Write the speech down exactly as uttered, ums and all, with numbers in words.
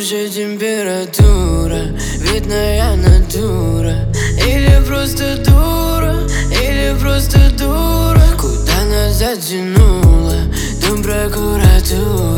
выше температура, видная натура. Или просто дура, или просто дура. Куда нас затянуло, дом прокуратура.